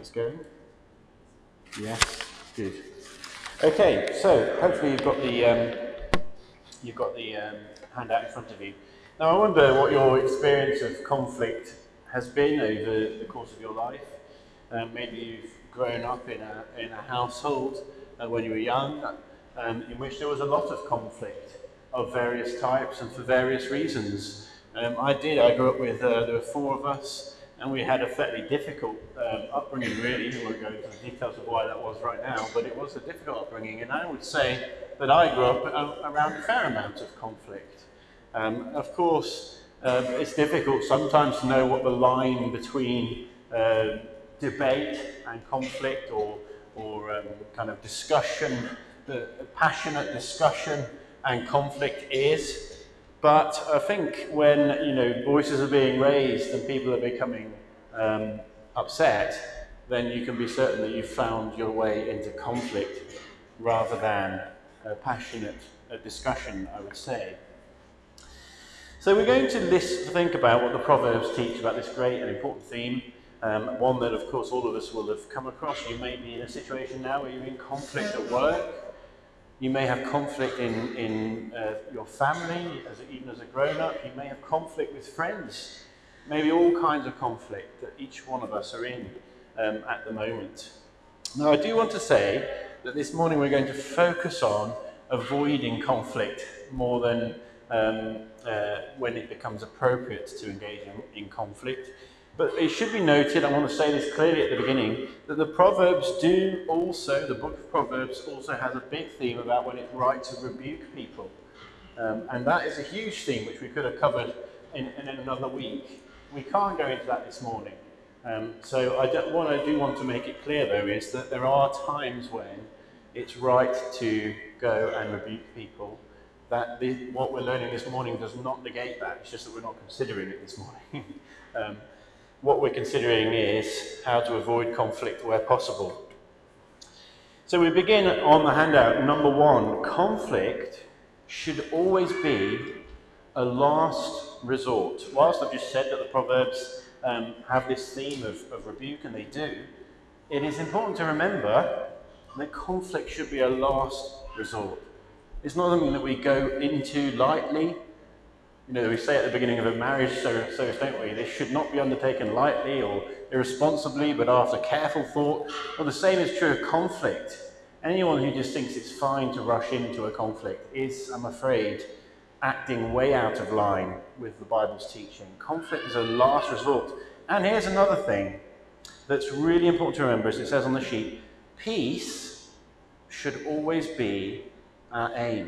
It's going? Yes, good. Okay, so hopefully you've got the handout in front of you. Now, I wonder what your experience of conflict has been over the course of your life. Maybe you've grown up in a household when you were young in which there was a lot of conflict of various types and for various reasons. I grew up with, there were four of us, and we had a fairly difficult upbringing, really. I won't go into the details of why that was right now, but it was a difficult upbringing, and I would say that I grew up around a fair amount of conflict. Of course, it's difficult sometimes to know what the line between debate and conflict or kind of discussion, the passionate discussion and conflict is. But I think when voices are being raised and people are becoming upset, then you can be certain that you've found your way into conflict rather than a passionate discussion, I would say. So we're going to think about what the Proverbs teach about this great and important theme, one that, of course, all of us will have come across. You may be in a situation now where you're in conflict at work. You may have conflict in your family, even as a grown-up. You may have conflict with friends. Maybe all kinds of conflict that each one of us are in at the moment. Now, I do want to say that this morning we're going to focus on avoiding conflict more than when it becomes appropriate to engage in conflict. But it should be noted, I want to say this clearly at the beginning, that the Proverbs the book of Proverbs also has a big theme about when it's right to rebuke people. And that is a huge theme which we could have covered in another week. We can't go into that this morning. So what I do want to make it clear, though, is that there are times when it's right to go and rebuke people. That what we're learning this morning does not negate that. It's just that we're not considering it this morning. What we're considering is how to avoid conflict where possible. So we begin on the handout. Number one, conflict should always be a last resort. Whilst I've just said that the Proverbs have this theme of rebuke, and they do, it is important to remember that conflict should be a last resort. It's not something that we go into lightly. We say at the beginning of a marriage service, don't we? This should not be undertaken lightly or irresponsibly, but after careful thought. Well, the same is true of conflict. Anyone who just thinks it's fine to rush into a conflict is, I'm afraid, acting way out of line with the Bible's teaching. Conflict is a last resort. And here's another thing that's really important to remember, as it says on the sheet. Peace should always be our aim.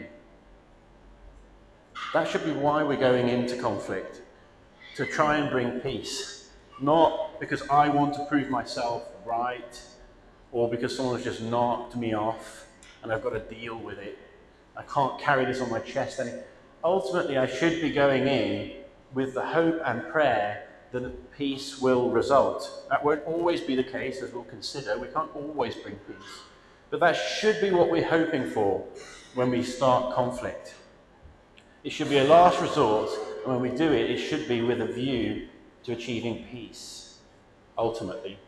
That should be why we're going into conflict, to try and bring peace. Not because I want to prove myself right, or because someone's just knocked me off and I've got to deal with it. I can't carry this on my chest anymore. Ultimately, I should be going in with the hope and prayer that peace will result. That won't always be the case, as we'll consider. We can't always bring peace. But that should be what we're hoping for when we start conflict. It should be a last resort, and when we do it, it should be with a view to achieving peace, ultimately.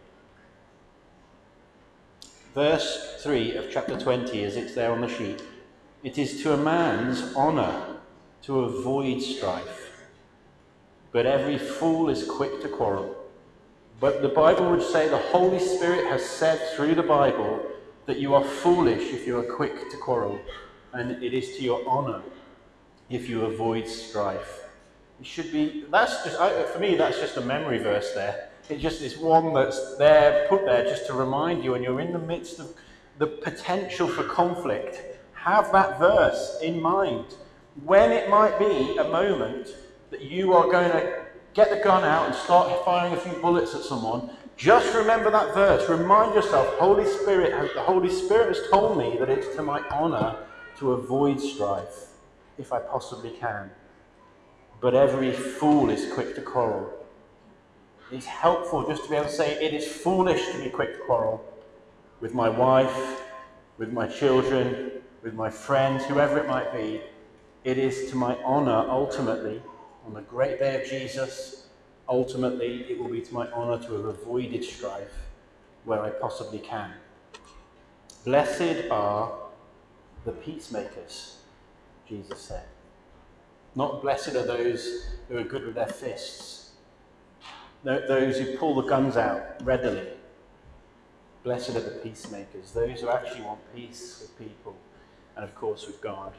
Verse 3 of chapter 20, as it's there on the sheet, it is to a man's honour to avoid strife, but every fool is quick to quarrel. But the Bible would say the Holy Spirit has said through the Bible that you are foolish if you are quick to quarrel, and it is to your honour if you avoid strife. It should be, for me, that's just a memory verse there. It just is one that's there, put there just to remind you when you're in the midst of the potential for conflict. Have that verse in mind. When it might be a moment that you are going to get the gun out and start firing a few bullets at someone, just remember that verse. Remind yourself, the Holy Spirit has told me that it's to my honour to avoid strife, if I possibly can. But every fool is quick to quarrel. It's helpful just to be able to say it is foolish to be quick to quarrel with my wife, with my children, with my friends, whoever it might be. It is to my honour, ultimately, on the great day of Jesus, ultimately it will be to my honour to have avoided strife where I possibly can. Blessed are the peacemakers, Jesus said. Not blessed are those who are good with their fists, those who pull the guns out readily. Blessed are the peacemakers, those who actually want peace with people and, of course, with God.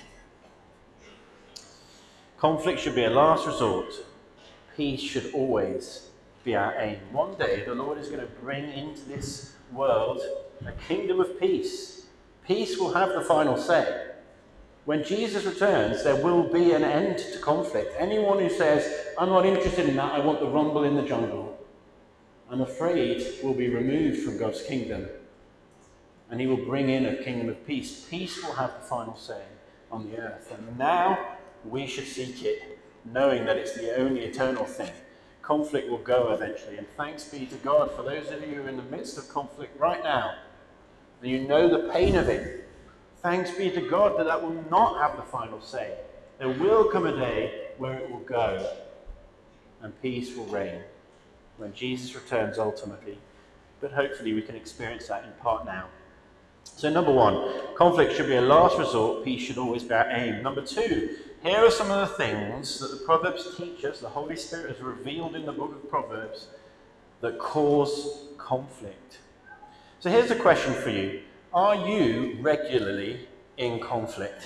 Conflict should be a last resort. Peace should always be our aim. One day, the Lord is going to bring into this world a kingdom of peace. Peace will have the final say. When Jesus returns, there will be an end to conflict. Anyone who says, I'm not interested in that, I want the rumble in the jungle, I'm afraid will be removed from God's kingdom. And he will bring in a kingdom of peace. Peace will have the final say on the earth. And now we should seek it, knowing that it's the only eternal thing. Conflict will go eventually. And thanks be to God for those of you who are in the midst of conflict right now, and you know the pain of it. Thanks be to God that that will not have the final say. There will come a day where it will go and peace will reign when Jesus returns ultimately. But hopefully we can experience that in part now. So number one, conflict should be a last resort. Peace should always be our aim. Number two, here are some of the things that the Proverbs teach us, the Holy Spirit has revealed in the book of Proverbs, that cause conflict. So here's a question for you. Are you regularly in conflict?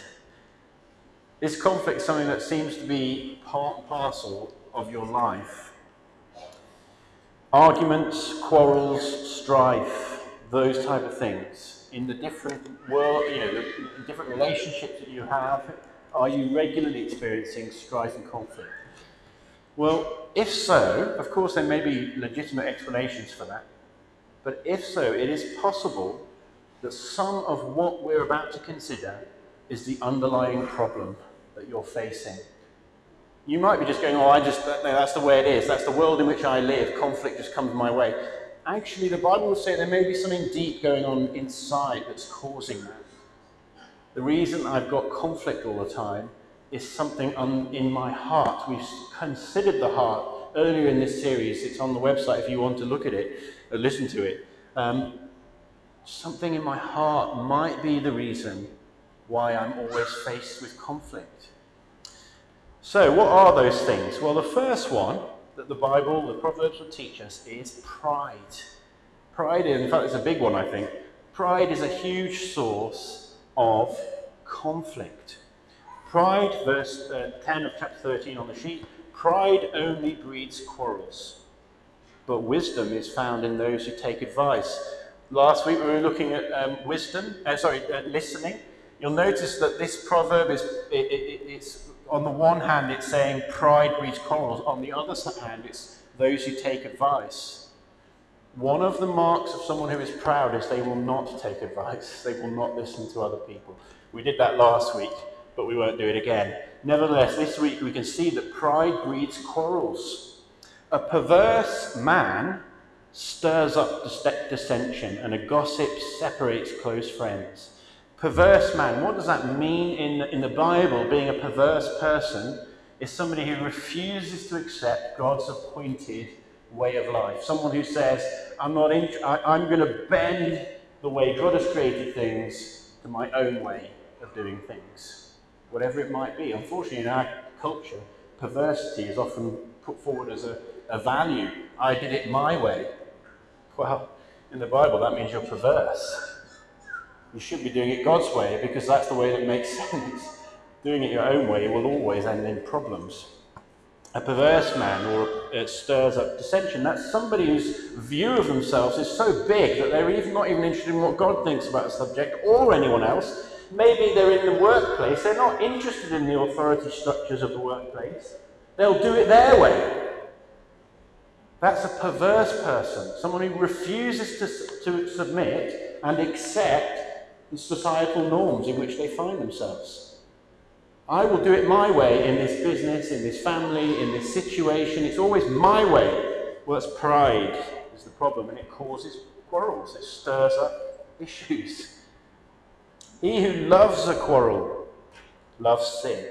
Is conflict something that seems to be part and parcel of your life? Arguments, quarrels, strife, those type of things. In the different world, the different relationships that you have, are you regularly experiencing strife and conflict? Well, if so, of course there may be legitimate explanations for that. But if so, it is possible that some of what we're about to consider is the underlying problem that you're facing. You might be just going, no, that's the way it is. That's the world in which I live. Conflict just comes my way. Actually, the Bible will say there may be something deep going on inside that's causing that. The reason I've got conflict all the time is something in my heart. We've considered the heart earlier in this series. It's on the website if you want to look at it or listen to it. Something in my heart might be the reason why I'm always faced with conflict. So what are those things? Well, the first one that the Bible, the Proverbs will teach us is pride. Pride, in fact, it's a big one, I think. Pride is a huge source of conflict. Pride, verse 10 of chapter 13 on the sheet, pride only breeds quarrels, but wisdom is found in those who take advice. Last week we were looking at listening. You'll notice that this proverb it's on the one hand it's saying pride breeds quarrels, on the other hand it's those who take advice. One of the marks of someone who is proud is they will not take advice. They will not listen to other people. We did that last week, but we won't do it again. Nevertheless, this week we can see that pride breeds quarrels. A perverse man stirs up dissension, and a gossip separates close friends. Perverse man, what does that mean in the Bible? Being a perverse person is somebody who refuses to accept God's appointed way of life. Someone who says, I'm going to bend the way God has created things to my own way of doing things, whatever it might be. Unfortunately, in our culture, perversity is often put forward as a value. I did it my way. Well, in the Bible, that means you're perverse. You should be doing it God's way because that's the way that makes sense. Doing it your own way will always end in problems. A perverse man or stirs up dissension. That's somebody whose view of themselves is so big that they're not even interested in what God thinks about the subject or anyone else. Maybe they're in the workplace. They're not interested in the authority structures of the workplace. They'll do it their way. That's a perverse person, someone who refuses to submit and accept the societal norms in which they find themselves. I will do it my way in this business, in this family, in this situation. It's always my way. Well, that's pride is the problem, and it causes quarrels. It stirs up issues. He who loves a quarrel loves sin.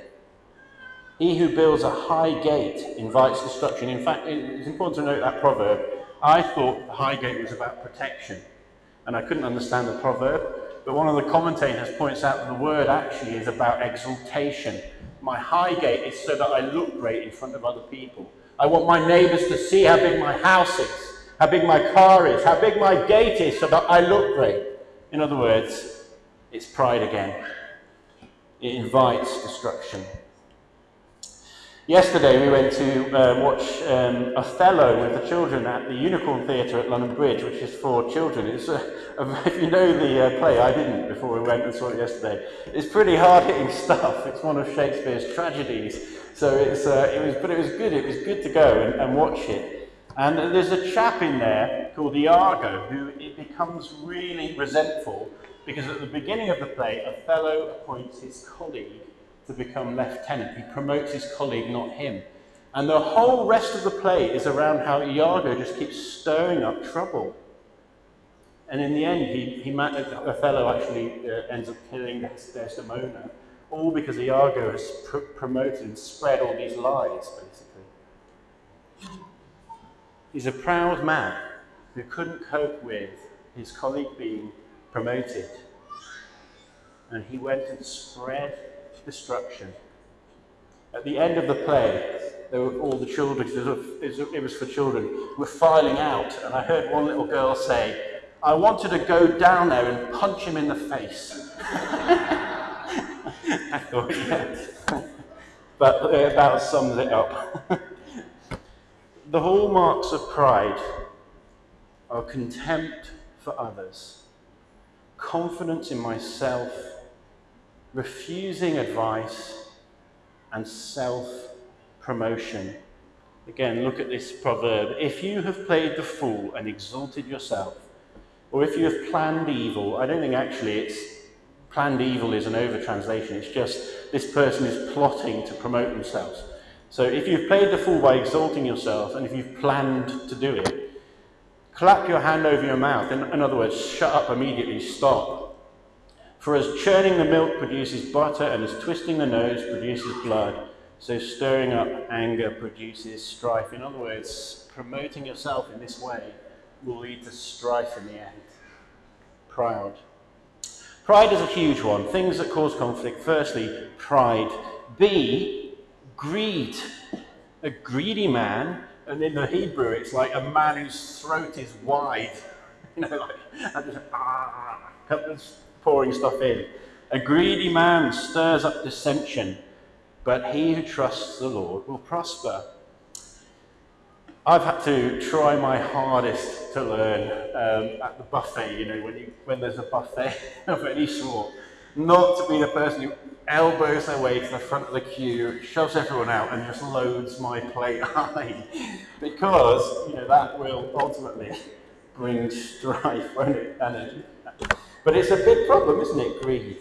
He who builds a high gate invites destruction. In fact, it's important to note that proverb. I thought Highgate was about protection, and I couldn't understand the proverb, but one of the commentators points out that the word actually is about exaltation. My Highgate is so that I look great in front of other people. I want my neighbours to see how big my house is, how big my car is, how big my gate is, so that I look great. In other words, it's pride again. It invites destruction. Yesterday we went to watch Othello with the children at the Unicorn Theatre at London Bridge, which is for children. It's if you know the play, I didn't before we went and saw it yesterday. It's pretty hard-hitting stuff. It's one of Shakespeare's tragedies. So it was good. It was good to go and watch it. And there's a chap in there called Iago who it becomes really resentful because at the beginning of the play, Othello appoints his colleague to become lieutenant. He promotes his colleague, not him. And the whole rest of the play is around how Iago just keeps stirring up trouble. And in the end, Othello actually ends up killing Desdemona, all because Iago has promoted and spread all these lies, basically. He's a proud man who couldn't cope with his colleague being promoted. And he went and spread destruction. At the end of the play, all the children, it was for children, were filing out, and I heard one little girl say, "I wanted to go down there and punch him in the face." I thought, yeah. But it about sums it up. The hallmarks of pride are contempt for others, confidence in myself, refusing advice, and self-promotion. Again, look at this proverb. If you have played the fool and exalted yourself, or if you have planned evil, I don't think actually it's planned evil is an over-translation. It's just this person is plotting to promote themselves. So if you've played the fool by exalting yourself, and if you've planned to do it, clap your hand over your mouth. In other words, shut up immediately, stop. For as churning the milk produces butter, and as twisting the nose produces blood, so stirring up anger produces strife. In other words, promoting yourself in this way will lead to strife in the end. Pride. Pride is a huge one. Things that cause conflict. Firstly, pride. B, greed. A greedy man, and in the Hebrew it's like a man whose throat is wide. You know, like, just pouring stuff in. A greedy man stirs up dissension, but he who trusts the Lord will prosper. I've had to try my hardest to learn at the buffet, you know, when there's a buffet of any sort, not to be the person who elbows their way to the front of the queue, shoves everyone out and just loads my plate high, because, you know, that will ultimately bring strife, won't it? But it's a big problem, isn't it? Greed.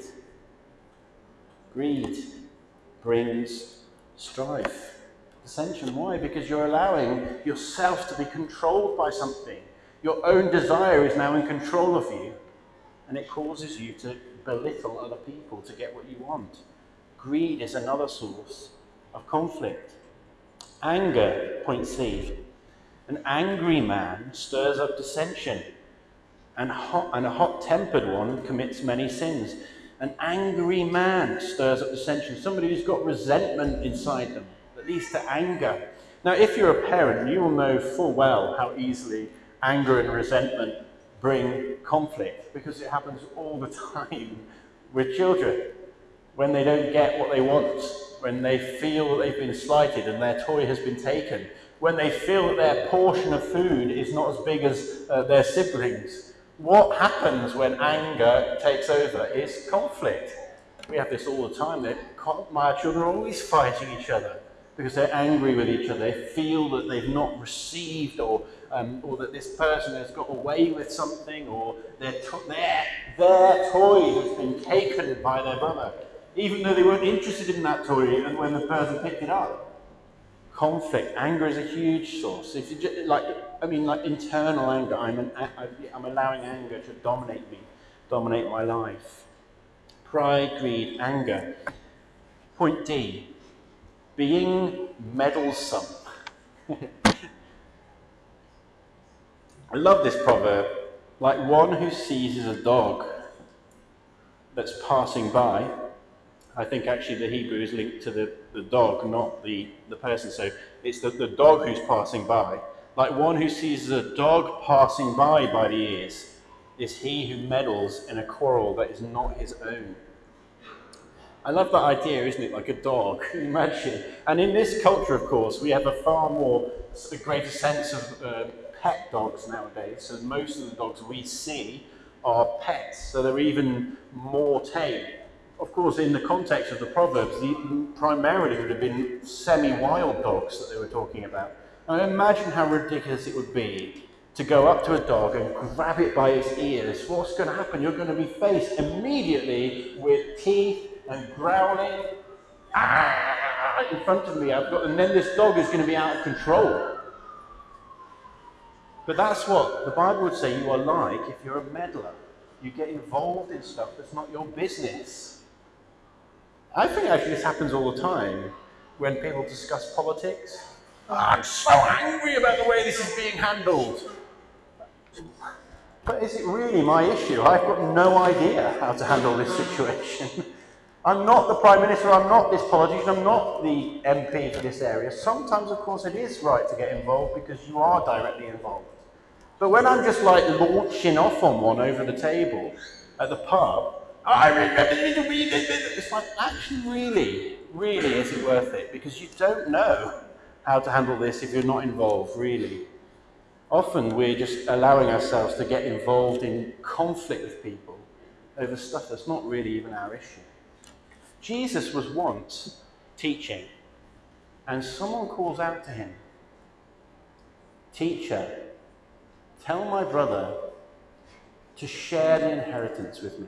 Greed brings strife. Dissension. Why? Because you're allowing yourself to be controlled by something. Your own desire is now in control of you, and it causes you to belittle other people to get what you want. Greed is another source of conflict. Anger, point C. An angry man stirs up dissension, and a hot-tempered one commits many sins. An angry man stirs up dissension. Somebody who's got resentment inside them that leads to anger. Now, if you're a parent, you will know full well how easily anger and resentment bring conflict, because it happens all the time with children. When they don't get what they want, when they feel that they've been slighted and their toy has been taken, when they feel that their portion of food is not as big as their siblings. What happens when anger takes over is conflict. We have this all the time. My children are always fighting each other because they're angry with each other. They feel that they've not received, or that this person has got away with something, or their toy has been taken by their brother, even though they weren't interested in that toy, and when the person picked it up. Conflict. Anger is a huge source. If you just, like internal anger. I'm allowing anger to dominate me, dominate my life. Pride, greed, anger. Point D. Being meddlesome. I love this proverb. Like one who seizes a dog that's passing by. I think actually the Hebrew is linked to the dog, not the person. So it's the dog who's passing by. Like one who seizes a dog passing by the ears is he who meddles in a quarrel that is not his own. I love that idea, isn't it? Like a dog, imagine. And in this culture, of course, we have a greater sense of pet dogs nowadays. So most of the dogs we see are pets, so they're even more tame. Of course, in the context of the Proverbs, primarily would have been semi-wild dogs that they were talking about. Now imagine how ridiculous it would be to go up to a dog and grab it by its ears. What's going to happen? You're going to be faced immediately with teeth and growling in front of me. And then this dog is going to be out of control. But that's what the Bible would say you are like if you're a meddler. You get involved in stuff that's not your business. I think actually this happens all the time when people discuss politics. Oh, I'm so angry about the way this is being handled. But is it really my issue? I've got no idea how to handle this situation. I'm not the Prime Minister, I'm not this politician, I'm not the MP for this area. Sometimes, of course, it is right to get involved because you are directly involved. But when I'm just like launching off on one over the table at the pub, it's like, actually, really, is it worth it? Because you don't know how to handle this if you're not involved, really. Often we're just allowing ourselves to get involved in conflict with people over stuff that's not really even our issue. Jesus was once teaching, and someone calls out to him, "Teacher, tell my brother to share the inheritance with me."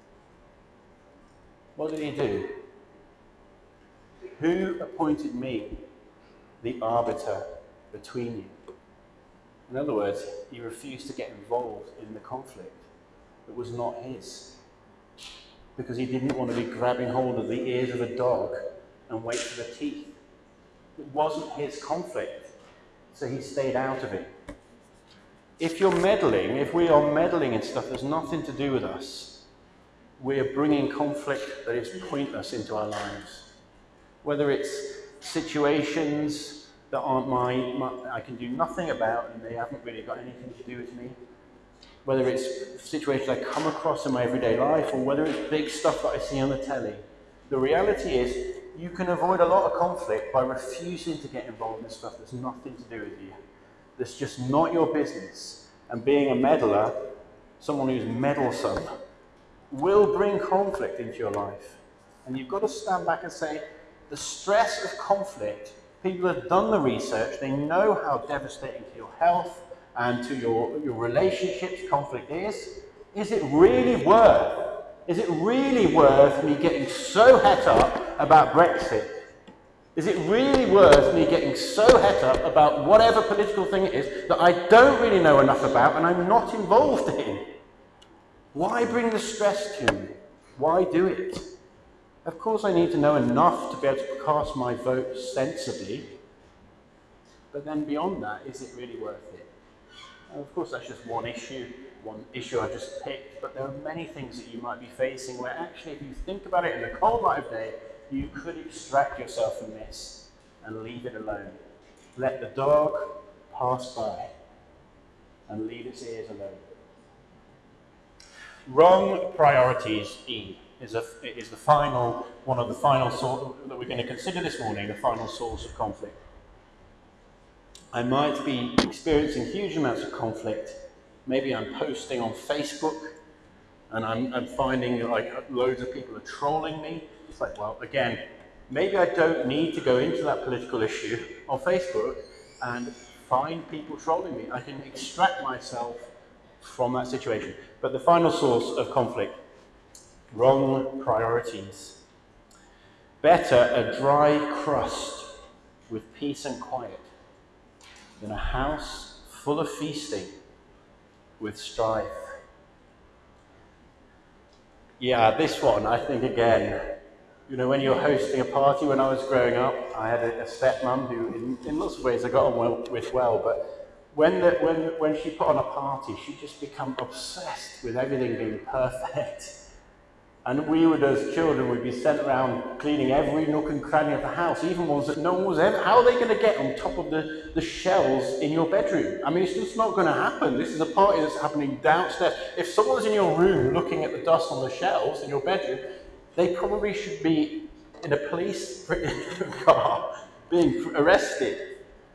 What did he do? Who appointed me the arbiter between you? In other words, he refused to get involved in the conflict that was not his, because he didn't want to be grabbing hold of the ears of a dog and wait for the teeth. It wasn't his conflict, so he stayed out of it. If we are meddling in stuff that's nothing to do with us, we're bringing conflict that is pointless into our lives. Whether it's situations that aren't mine, I can do nothing about, and they haven't really got anything to do with me. Whether it's situations I come across in my everyday life, or whether it's big stuff that I see on the telly. The reality is, you can avoid a lot of conflict by refusing to get involved in stuff that's nothing to do with you. That's just not your business. And being a meddler, someone who's meddlesome, will bring conflict into your life. And you've got to stand back and say, the stress of conflict, people have done the research, they know how devastating to your health and to your relationships conflict is. Is it really worth me getting so het up about Brexit? Is it really worth me getting so het up about whatever political thing it is that I don't really know enough about and I'm not involved in? Why bring the stress to me? Why do it? Of course I need to know enough to be able to cast my vote sensibly, but then beyond that, is it really worth it? And of course that's just one issue I just picked, but there are many things that you might be facing where actually if you think about it in the cold light of day, you could extract yourself from this and leave it alone. Let the dog pass by and leave its ears alone. Wrong priorities, E, is the final, one of the final sort that we're going to consider this morning, the final source of conflict. I might be experiencing huge amounts of conflict. Maybe I'm posting on Facebook and I'm finding like loads of people are trolling me. It's like, well, again, maybe I don't need to go into that political issue on Facebook and find people trolling me. I can extract myself from that situation. But the final source of conflict, wrong priorities. Better a dry crust with peace and quiet than a house full of feasting with strife. Yeah, this one, I think again, you know, when you're hosting a party, when I was growing up, I had a stepmom who in lots of ways I got on with well, but when she put on a party, she just become obsessed with everything being perfect. And we would, as children, would be sent around cleaning every nook and cranny of the house, even ones that no one was ever. How are they going to get on top of the shelves in your bedroom? I mean, it's just not going to happen. This is a party that's happening downstairs. If someone's in your room looking at the dust on the shelves in your bedroom, they probably should be in a police car being arrested.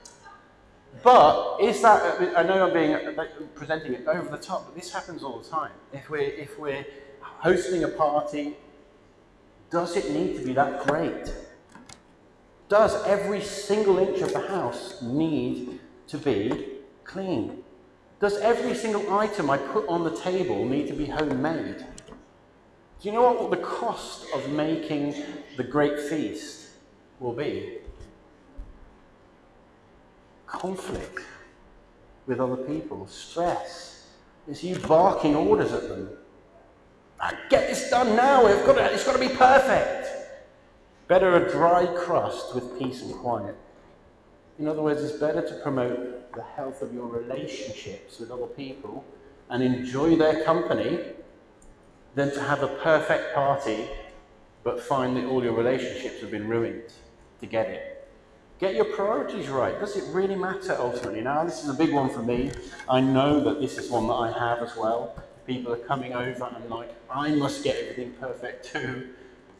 But is that, I know I'm presenting it over the top, but this happens all the time. If we're hosting a party, does it need to be that great? Does every single inch of the house need to be clean? Does every single item I put on the table need to be homemade? Do you know what the cost of making the great feast will be? Conflict with other people, stress. It's you barking orders at them. Get this done now, it's got to be perfect. Better a dry crust with peace and quiet. In other words, it's better to promote the health of your relationships with other people and enjoy their company than to have a perfect party but find that all your relationships have been ruined to get it. Get your priorities right. Does it really matter ultimately? Now, this is a big one for me. I know that this is one that I have as well. People are coming over and like, I must get everything perfect too.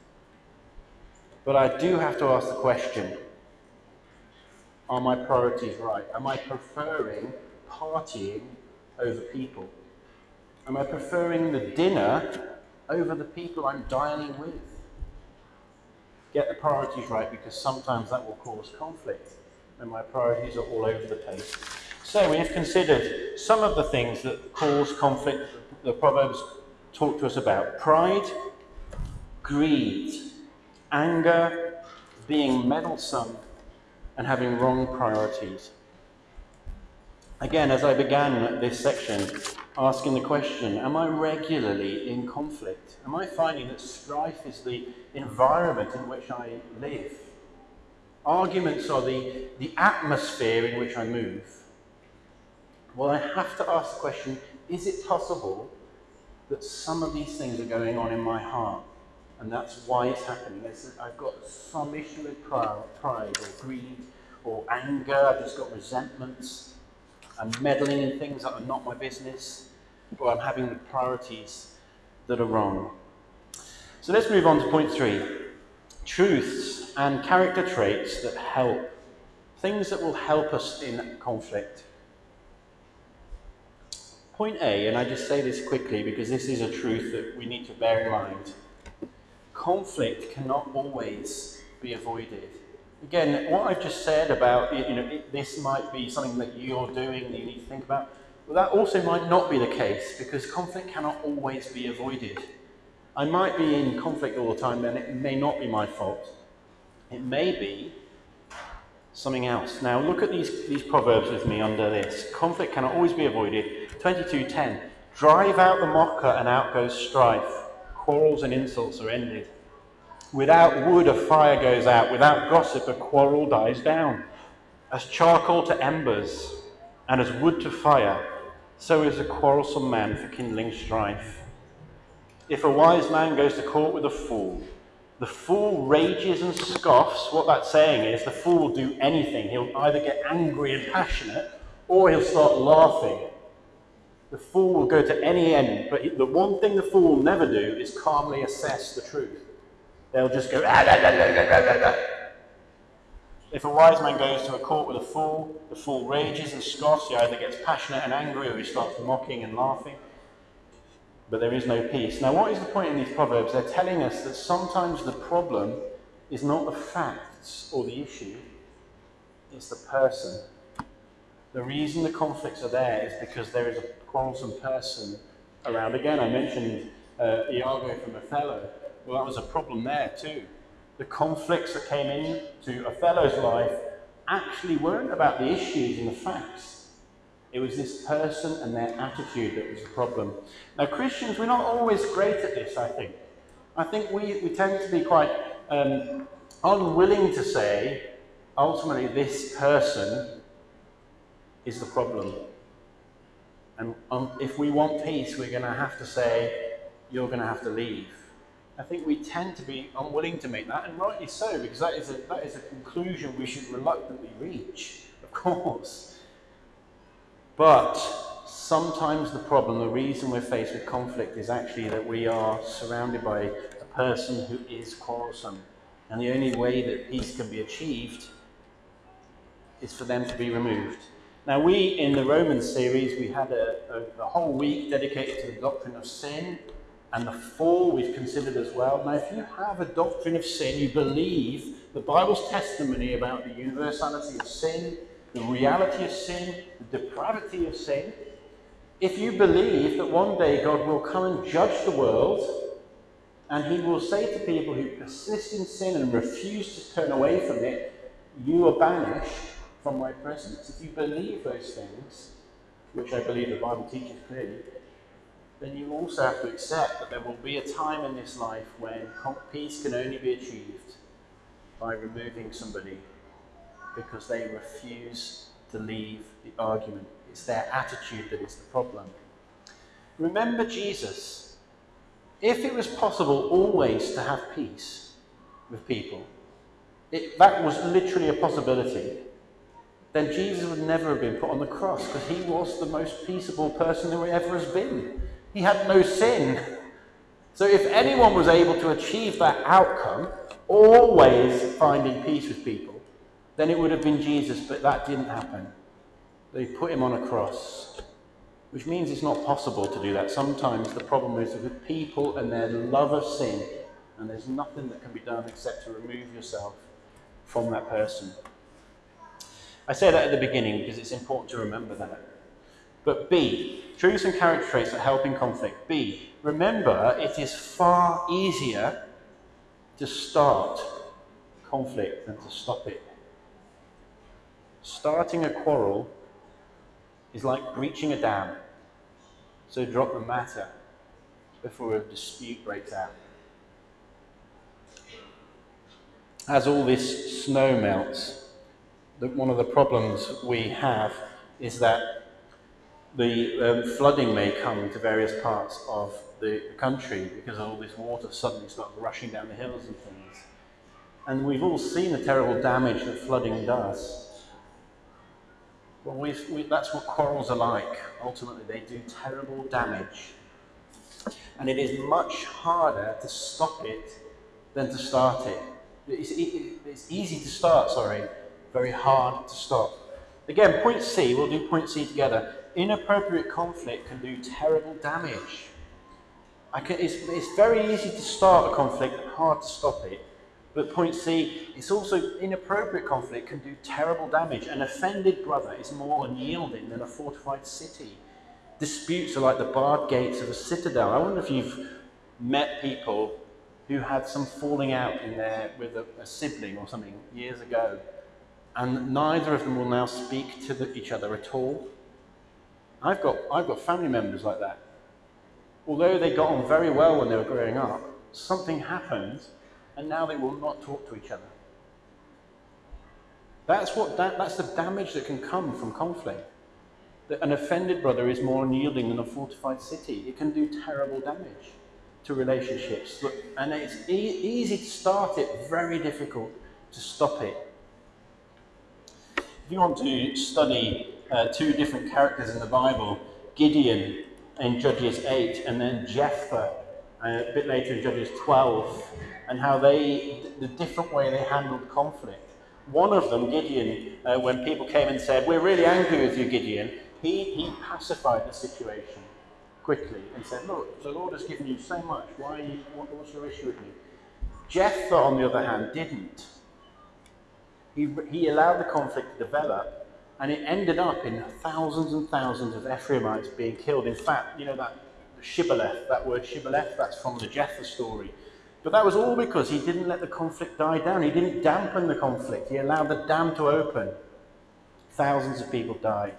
But I do have to ask the question, are my priorities right? Am I preferring partying over people? Am I preferring the dinner over the people I'm dining with? Get the priorities right, because sometimes that will cause conflict and my priorities are all over the place. So we have considered some of the things that cause conflict the Proverbs talk to us about. Pride, greed, anger, being meddlesome, and having wrong priorities. Again, as I began this section, asking the question, am I regularly in conflict? Am I finding that strife is the environment in which I live? Arguments are the atmosphere in which I move. Well, I have to ask the question, is it possible that some of these things are going on in my heart? And that's why it's happening. I've got some issue with pride or greed or anger. I've just got resentments. I'm meddling in things that are not my business, or I'm having the priorities that are wrong. So let's move on to point 3. Truths and character traits that help. Things that will help us in conflict. Point A, and I just say this quickly because this is a truth that we need to bear in mind. Conflict cannot always be avoided. Again, what I've just said about, this might be something that you're doing that you need to think about, well, that also might not be the case, because conflict cannot always be avoided. I might be in conflict all the time, and it may not be my fault. It may be something else. Now, look at these proverbs with me under this. Conflict cannot always be avoided. 22:10. Drive out the mocker, and out goes strife. Quarrels and insults are ended. Without wood, a fire goes out. Without gossip, a quarrel dies down. As charcoal to embers, and as wood to fire, so is a quarrelsome man for kindling strife. If a wise man goes to court with a fool, the fool rages and scoffs. What that's saying is the fool will do anything. He'll either get angry and passionate, or he'll start laughing. The fool will go to any end, but the one thing the fool will never do is calmly assess the truth. They'll just go, ah, da, da, da, da, da, da. If a wise man goes to a court with a fool, the fool rages and scoffs. He either gets passionate and angry, or he starts mocking and laughing. But there is no peace. Now, what is the point in these proverbs? They're telling us that sometimes the problem is not the facts or the issue, it's the person. The reason the conflicts are there is because there is a quarrelsome person around. Again, I mentioned Iago from Othello. Well, that was a problem there too. The conflicts that came into Othello's life actually weren't about the issues and the facts. It was this person and their attitude that was the problem. Now, Christians, we're not always great at this, I think. I think we tend to be quite unwilling to say, ultimately, this person is the problem. And if we want peace, we're going to have to say, you're going to have to leave. I think we tend to be unwilling to make that, and rightly so, because that is a conclusion we should reluctantly reach, of course. But sometimes the problem, the reason we're faced with conflict, is actually that we are surrounded by a person who is quarrelsome. And the only way that peace can be achieved is for them to be removed. Now, we, in the Romans series, we had a whole week dedicated to the doctrine of sin and the fall we've considered as well. Now, if you have a doctrine of sin, you believe the Bible's testimony about the universality of sin, the reality of sin, the depravity of sin, if you believe that one day God will come and judge the world, and he will say to people who persist in sin and refuse to turn away from it, you are banished from my presence. If you believe those things, which I believe the Bible teaches clearly, then you also have to accept that there will be a time in this life when peace can only be achieved by removing somebody because they refuse to leave the argument. It's their attitude that is the problem. Remember Jesus. If it was possible always to have peace with people, that was literally a possibility, then Jesus would never have been put on the cross, because he was the most peaceable person who ever has been. He had no sin. So if anyone was able to achieve that outcome, always finding peace with people, then it would have been Jesus, but that didn't happen. They put him on a cross, which means it's not possible to do that. Sometimes the problem is with people and their love of sin, and there's nothing that can be done except to remove yourself from that person. I say that at the beginning because it's important to remember that. But B, truths and character traits that help in conflict. B, remember it is far easier to start conflict than to stop it. Starting a quarrel is like breaching a dam. So drop the matter before a dispute breaks out. As all this snow melts, one of the problems we have is that the flooding may come to various parts of the country because all this water suddenly starts rushing down the hills and things. And we've all seen the terrible damage that flooding does. Well, that's what quarrels are like. Ultimately, they do terrible damage. And it is much harder to stop it than to start it. It's easy to start, very hard to stop. Again, point C, we'll do point C together. Inappropriate conflict can do terrible damage. It's very easy to start a conflict and hard to stop it. But point C, it's also inappropriate conflict can do terrible damage. An offended brother is more unyielding than a fortified city. Disputes are like the barred gates of a citadel. I wonder if you've met people who had some falling out in there with a sibling or something years ago, and neither of them will now speak to each other at all. I've got family members like that. Although they got on very well when they were growing up, something happened, and now they will not talk to each other. That's the damage that can come from conflict. That an offended brother is more unyielding than a fortified city. It can do terrible damage to relationships. And it's easy to start it, very difficult to stop it. If you want to study two different characters in the Bible, Gideon in Judges 8, and then Jephthah a bit later in Judges 12, and how the different way they handled conflict. One of them, Gideon, when people came and said, "We're really angry with you, Gideon," he pacified the situation quickly and said, "Look, the Lord has given you so much. What's your issue with me?" Jephthah, on the other hand, didn't. He allowed the conflict to develop, and it ended up in thousands and thousands of Ephraimites being killed. In fact, you know that Shibboleth, that word Shibboleth, that's from the Jephthah story. But that was all because he didn't let the conflict die down. He didn't dampen the conflict. He allowed the dam to open. Thousands of people died.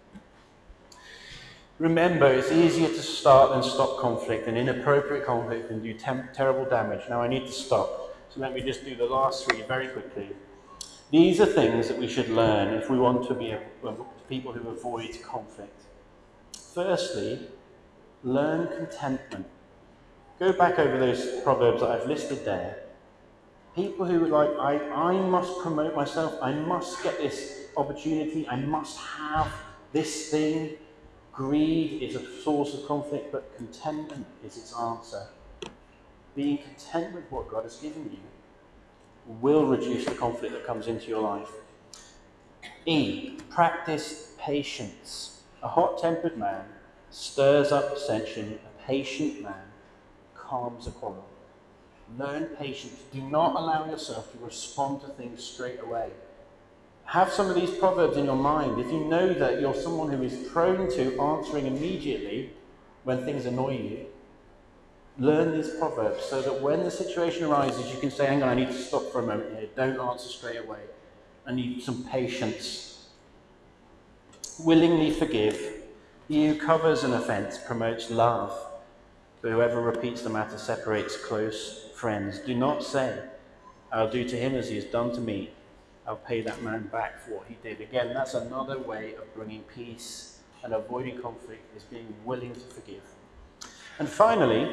Remember, it's easier to start than stop conflict, and inappropriate conflict can do terrible damage. Now I need to stop, so let me just do the last three very quickly. These are things that we should learn if we want to be people who avoid conflict. Firstly, learn contentment. Go back over those proverbs that I've listed there. People who are like, I must promote myself, I must get this opportunity, I must have this thing. Greed is a source of conflict, but contentment is its answer. Being content with what God has given you will reduce the conflict that comes into your life. E, practice patience. A hot-tempered man stirs up dissension, a patient man calms a quarrel. Learn patience. Do not allow yourself to respond to things straight away. Have some of these proverbs in your mind. If you know that you're someone who is prone to answering immediately when things annoy you, learn these proverbs so that when the situation arises, you can say, hang on, I need to stop for a moment here. Don't answer straight away. I need some patience. Willingly forgive. He who covers an offence promotes love, but whoever repeats the matter separates close friends. Do not say, I'll do to him as he has done to me. I'll pay that man back for what he did. Again, that's another way of bringing peace and avoiding conflict, is being willing to forgive. And finally,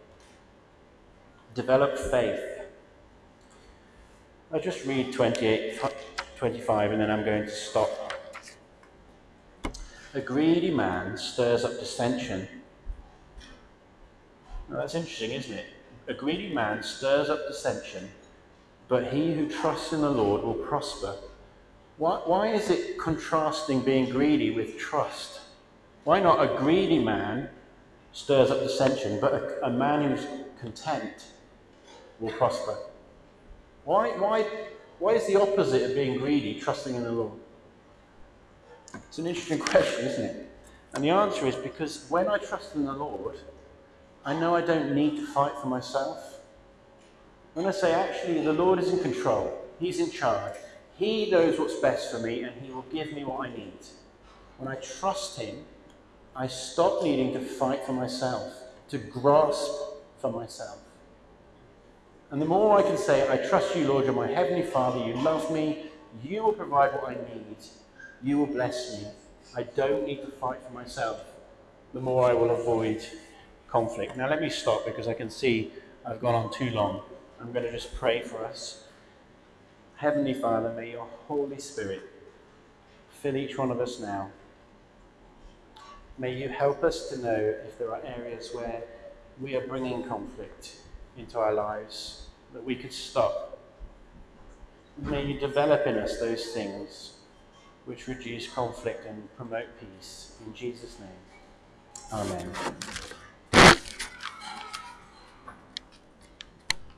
develop faith. I'll just read 25 and then I'm going to stop. A greedy man stirs up dissension. Now that's interesting, isn't it? A greedy man stirs up dissension, but he who trusts in the Lord will prosper. Why is it contrasting being greedy with trust? Why not a greedy man stirs up dissension, but a man who's content will prosper? Why is the opposite of being greedy trusting in the Lord? It's an interesting question, isn't it? And the answer is because when I trust in the Lord, I know I don't need to fight for myself. When I say, actually, the Lord is in control, He's in charge, He knows what's best for me, and He will give me what I need. When I trust Him, I stop needing to fight for myself, to grasp for myself. And the more I can say, I trust you, Lord, you're my Heavenly Father, you love me, you will provide what I need, you will bless me, I don't need to fight for myself, the more I will avoid conflict. Now let me stop because I can see I've gone on too long. I'm going to just pray for us. Heavenly Father, may your Holy Spirit fill each one of us now. May you help us to know if there are areas where we are bringing conflict into our lives, that we could stop. May you develop in us those things which reduce conflict and promote peace. In Jesus' name, amen.